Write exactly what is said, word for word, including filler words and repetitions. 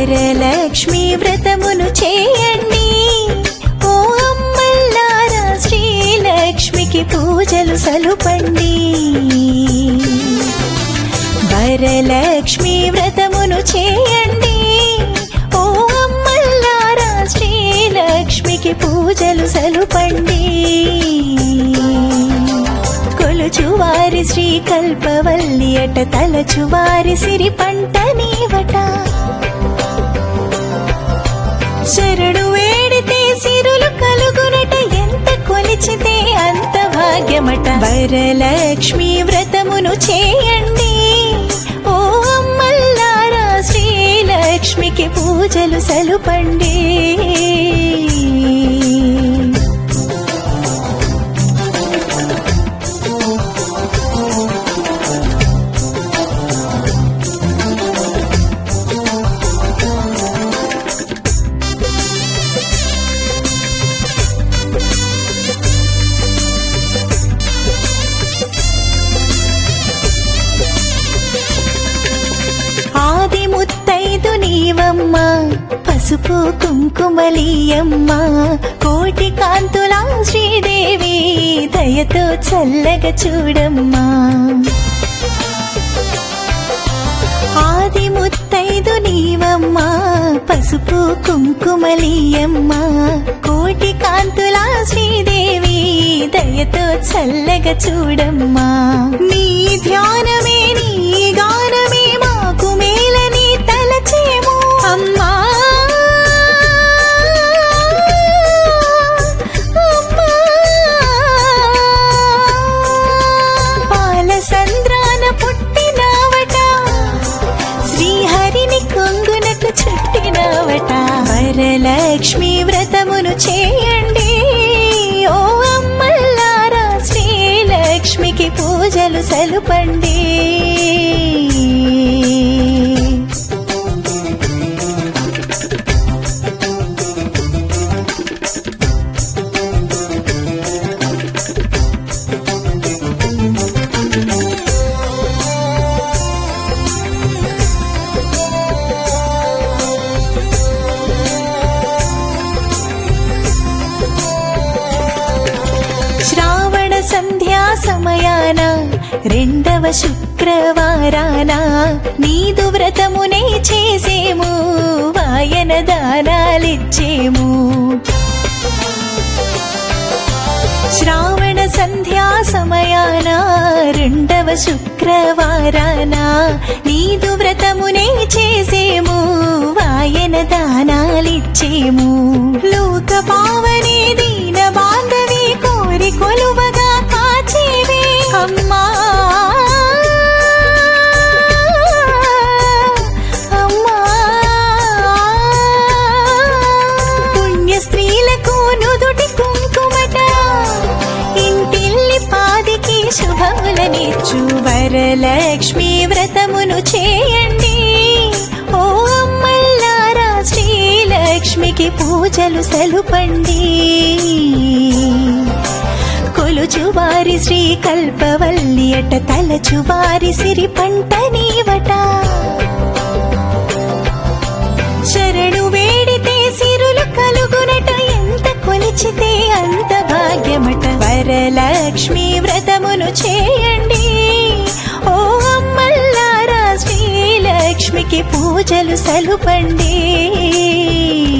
వరలక్ష్మి వ్రతమును చేయండి ఓ అమ్మల్లారా, శ్రీలక్ష్మికి పూజలు సలుపండి. వరలక్ష్మి వ్రతమును చేయండి ఓ అమ్మల్లారా, శ్రీలక్ష్మికి పూజలు సలుపండి. కొలుచువారి శ్రీ కల్పవల్లి అట, తలచువారి సిరి పంట నీవట. శరణు వేడితే సిరులు కలుగునట, ఎంత కొలిచితే అంత భాగ్యమట. వరలక్ష్మి వ్రతమును చేయండి ఓ అమ్మల్లారా, శ్రీలక్ష్మికి పూజలు సలుపండి. ఆది ముత్తైదు నీవమ్మ, పసుపు కుంకుమలీయమ్మ, కోటి కాంతుల శ్రీదేవి దయతో చల్లగా చూడమ్మా. ఆది ముత్తైదు నీవమ్మ, పసుపు కుంకుమలీయమ్మ, కోటి కాంతుల శ్రీదేవి దయతో చల్లగా చూడమ్మా. నీ ధ్యానమే నీ గానమే మాకు మేలని తలచేమో అమ్మా. పాల సంద్రాన పుట్టినావట, శ్రీహరిని కొంగునకు చుట్టినావట. వరలక్ష్మి వ్రతమును చేయండి ఓ అమ్మల్లారా, శ్రీలక్ష్మికి పూజలు సలుపండి. శ్రావణ సంధ్యా సమయాన రెండవ శుక్రవారాన నీదు వ్రతమునే చేసేము, వాయన దానాలిచ్చేము. శ్రావణ సంధ్యా సమయాన రెండవ శుక్రవారాన నీదు వ్రతమునే చేసేము, వాయన దానాలిచ్చేము. లోక పావని దీన బాంధవి కోరి కొలువగా కాచేవే అమ్మా. అమ్మా పుణ్య స్త్రీలకు నుదుటి కుంకుమట, ఇంటిల్లి పాదికి శుభములనిచ్చు. వరలక్ష్మి వ్రతమును చేయండి ఓ అమ్మల్లారా, శ్రీలక్ష్మికి పూజలు సలుపండి. కొలుచువారి శ్రీ కల్పవల్లి అట, తలచువారి సిరి పంట నీవట. శరణు వేడితే సిరులు కలుగునట, ఎంత కొలిచితే అంత భాగ్యమట. వరలక్ష్మి వ్రతమును చేయండి ఓ అమ్మల్లారా, శ్రీలక్ష్మికి పూజలు సలుపండి.